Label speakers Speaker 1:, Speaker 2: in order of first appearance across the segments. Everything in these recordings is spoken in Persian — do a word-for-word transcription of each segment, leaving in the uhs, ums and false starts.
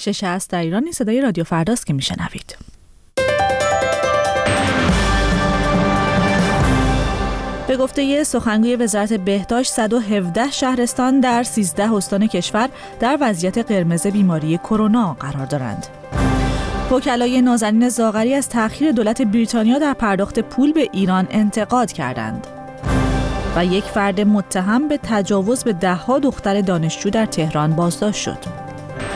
Speaker 1: شش است در ایران. صدای رادیو فرداست که میشنوید. به گفته سخنگوی وزارت بهداشت، صد و هفده شهرستان در سیزده استان کشور در وضعیت قرمز بیماری کرونا قرار دارند. وکلای نازنین زاغری از تأخیر دولت بریتانیا در پرداخت پول به ایران انتقاد کردند. و یک فرد متهم به تجاوز به ده‌ها دختر دانشجو در تهران بازداشت شد.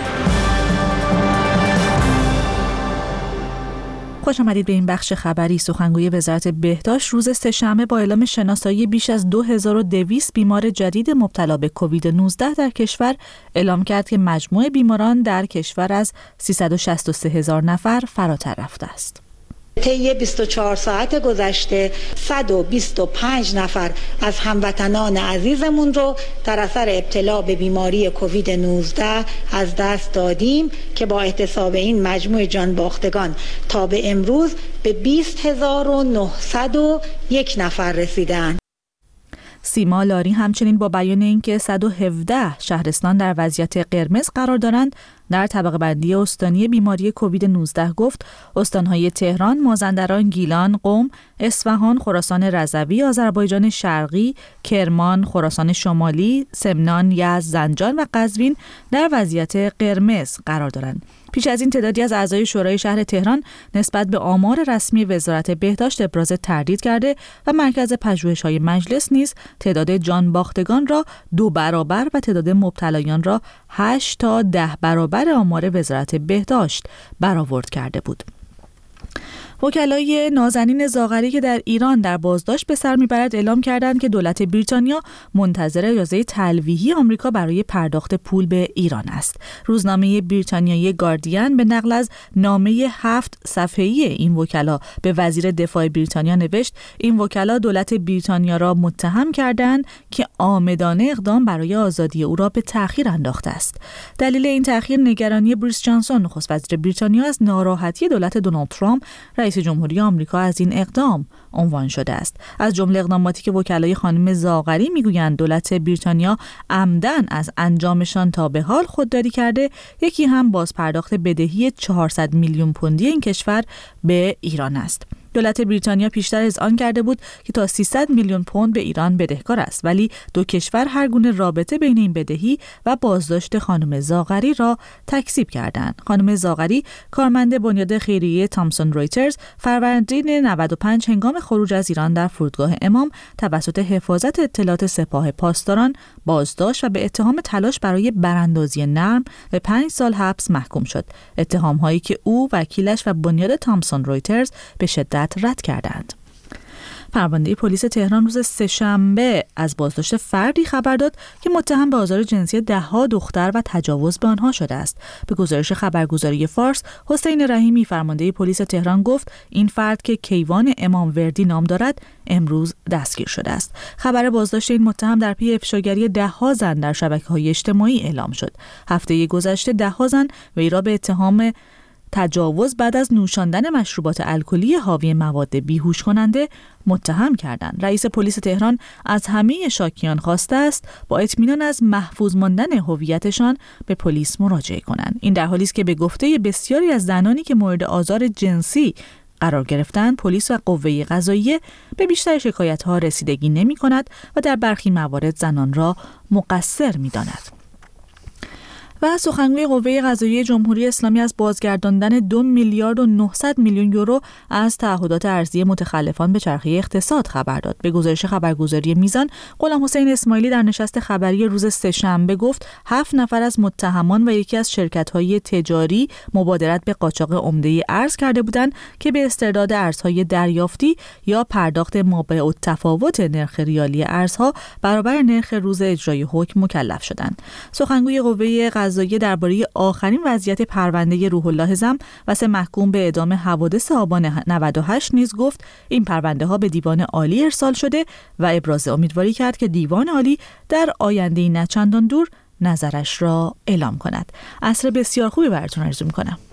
Speaker 1: خوش آمدید به این بخش خبری. سخنگوی وزارت بهداشت روز سه‌شنبه با اعلام شناسایی بیش از دو هزار و دویست بیمار جدید مبتلا به کووید نوزده در کشور اعلام کرد که مجموع بیماران در کشور از سیصد و شصت و سه هزار نفر فراتر رفته است.
Speaker 2: طی بیست و چهار ساعت گذشته صد و بیست و پنج نفر از هموطنان عزیزمون رو در اثر ابتلا به بیماری کووید نوزده از دست دادیم که با احتساب این مجموع جان باختگان تا به امروز به بیست هزار و نهصد و یک نفر رسیدند.
Speaker 1: سیما لاری همچنین با بیان اینکه صد و هفده شهرستان در وضعیت قرمز قرار دارند، در طبقه بندی استانی بیماری کووید نوزده گفت استانهای تهران، مازندران، گیلان، قم، اصفهان، خراسان رضوی، آذربایجان شرقی، کرمان، خراسان شمالی، سمنان، یزد، زنجان و قزوین در وضعیت قرمز قرار دارند. پیش از این تعدادی از اعضای شورای شهر تهران نسبت به آمار رسمی وزارت بهداشت ابراز تردید کرده و مرکز پژوهش‌های مجلس نیز تعداد جان باختگان را دو برابر و تعداد مبتلایان را هشت تا ده برابر آمار وزارت بهداشت برآورد کرده بود. وکلای نازنین زاغری که در ایران در بازداشت به سر میبرد اعلام کردند که دولت بریتانیا منتظر اجازه تلویحی آمریکا برای پرداخت پول به ایران است. روزنامه بریتانیایی گاردین به نقل از نامه هفت صفحه‌ای این وکلا به وزیر دفاع بریتانیا نوشت این وکلا دولت بریتانیا را متهم کردند که عامدانه اقدام برای آزادی او را به تأخیر انداخته است. دلیل این تأخیر نگرانی بوریس جانسون نخست وزیر بریتانیا از ناراحتی دولت دونالد ترامپ رئیس جمهوری آمریکا از این اقدام عنوان شده است. از جمله اقداماتی که وکلای خانم زاغری میگویند دولت بریتانیا عمدن از انجامشان تا به حال خودداری کرده، یکی هم بازپرداخت بدهی چهارصد میلیون پوندی این کشور به ایران است. دولت بریتانیا پیشتر اذعان کرده بود که تا سیصد میلیون پوند به ایران بدهکار است، ولی دو کشور هر گونه رابطه بین این بدهی و بازداشت خانم زاغری را تکذیب کردند. خانم زاغری کارمند بنیاد خیریه تامسون رویترز فروردین نود و پنج هنگام خروج از ایران در فرودگاه امام توسط حفاظت اطلاعات سپاه پاسداران بازداشت و به اتهام تلاش برای براندازی نرم به پنج سال حبس محکوم شد. اتهام‌هایی که او، وکیلش و بنیاد تامسون رویترز به شدت رد کردند. فرمانده پلیس تهران روز سه‌شنبه از بازداشت فردی خبر داد که متهم به آزار جنسی ده‌ها دختر و تجاوز به آنها شده است. به گزارش خبرگزاری فارس، حسین رحیمی فرمانده پلیس تهران گفت این فرد که کیوان امام وردی نام دارد امروز دستگیر شده است. خبر بازداشت این متهم در پی افشاگری ده‌ها زن در شبکه‌های اجتماعی اعلام شد. هفته گذشته ده‌ها زن وی را به اتهام تجاوز بعد از نوشاندن مشروبات الکلی حاوی مواد بیهوش کننده متهم کردند. رئیس پلیس تهران از همه شاکیان خواسته است با اطمینان از محفوظ ماندن هویتشان به پلیس مراجعه کنند. این در حالی است که به گفته بسیاری از زنانی که مورد آزار جنسی قرار گرفتند، پلیس و قوه قضاییه به بیشتر شکایت‌ها رسیدگی نمی‌کند و در برخی موارد زنان را مقصر می‌داند. و سخنگوی قوه قضاییه جمهوری اسلامی از بازگرداندن دو میلیارد و نهصد میلیون یورو از تعهدات ارضی متخلفان به چرخه اقتصاد خبر داد. به گزارش خبرگزاری میزان، غلام حسین اسماعیلی در نشست خبری روز سه‌شنبه گفت هفت نفر از متهمان و یکی از شرکت‌های تجاری مبادرت به قاچاق عمده ارز کرده بودند که به استرداد ارزهای دریافتی یا پرداخت مابع‌التفاوت نرخ ریالی ارزها برابر نرخ روز اجرای حکم مکلف شدند. سخنگوی قوه قضاییه درباره آخرین وضعیت پرونده روح الله زم و سه محکوم به اعدام حوادث آبان نود و هشت نیز گفت این پرونده ها به دیوان عالی ارسال شده و ابراز امیدواری کرد که دیوان عالی در آینده نه چندان دور نظرش را اعلام کند. عصر بسیار خوبی براتون آرزو می‌کنم.